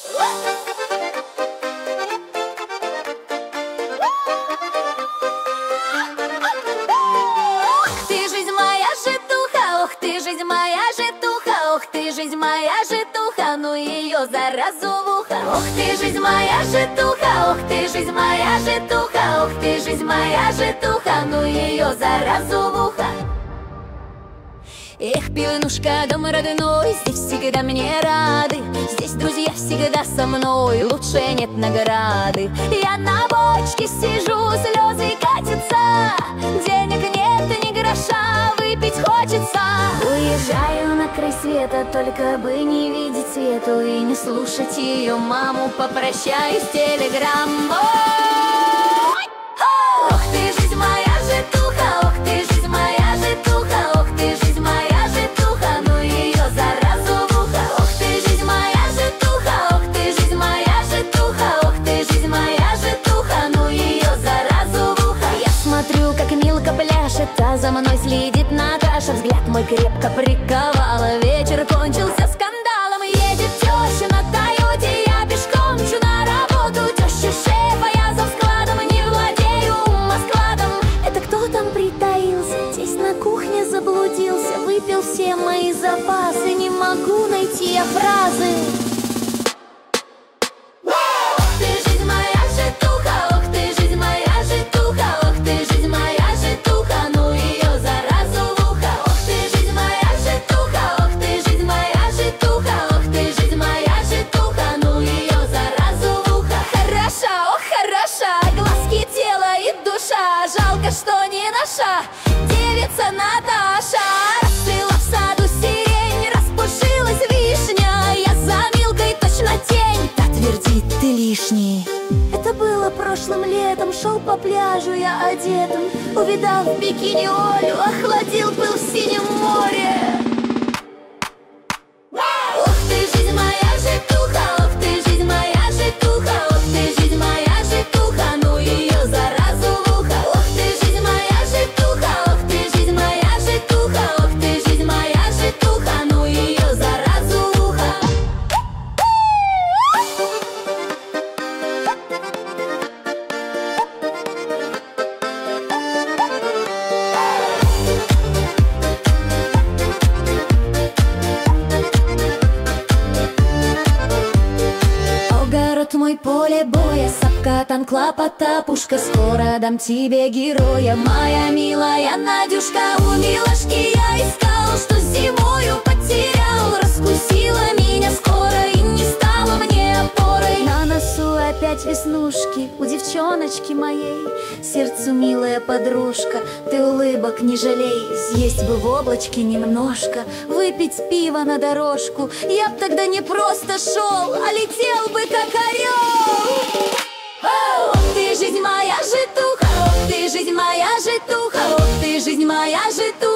Ты жизнь моя житуха, ох ты жизнь моя житуха, ох ты жизнь моя житуха, ну ее заразу в ухо. Ох ты жизнь моя житуха, ох ты жизнь моя житуха, ох ты жизнь моя житуха, ну ее заразу в ухо. Эх, пивнушка, дом родной, здесь всегда мне рады, здесь друзья всегда со мной, лучше нет награды. Я на бочке сижу, слезы катятся, денег нет ни гроша, выпить хочется. Уезжаю на край света, только бы не видеть Свету и не слушать ее маму, попрощаюсь телеграммой. Ох ты жизнь моя житуха, ох ты жизнь моя житуха, ох ты жизнь моя житуха, ну ее заразу в ухо. Ох ты жизнь моя житуха, ох ты жизнь моя житуха, ох ты жизнь моя житуха, ну ее заразу в ухо. Я смотрю, как Милка пляшет, а за мной следит Наташа, взгляд мой крепко приковала. Вечер кончился скандалом, едет теща на Тойоте, я пешком мчу на работу. Теща шефа, я за складом, не владею Москладом. Это кто там притаился? Здесь на кухне заблудился, выпил все мои запасы, не могу найти я фразы. Ох ты жизнь моя житуха, ох ты жизнь моя житуха, ох ты жизнь моя житуха, ну ее заразу в ухо. Ох ты жизнь моя житуха, ох ты жизнь моя житуха, ох ты жизнь моя житуха, ну ее заразу в ухо. Хороша, ох хороша, глазки, тело и душа, жалко, что не наша девица Наташа. Расцвела в саду сирень, распушилась вишня, я за Милкой точно тень, та твердит, ты лишний. Это было прошлым летом, шел по пляжу я одетым, увидав в бикини Олю, охладил пыл в синем море. Ох ты жизнь моя житуха, ох ты жизнь моя житуха, ох ты жизнь моя житуха, ну ее заразу в ухо. Ох ты жизнь моя житуха, ох ты жизнь моя житуха, ох ты жизнь моя житуха, ну ее заразу в ухо. Огород мой, поле боя, сапка, танк, лопата, пушка, скоро дам тебе героя, моя милая Надюшка. У Милошки я искал, что зимою потерял, раскусила меня скоро и не стала мне опорой. На носу опять веснушки у девчоночки моей, сердцу милая подружка, ты улыбок не жалей. Съесть бы в облачке немножко, выпить пиво на дорожку, я б тогда не просто шел, а летел бы как орел. Ох ты жизнь моя житуха, ох ты жизнь моя житуха, ох ты жизнь моя житуха.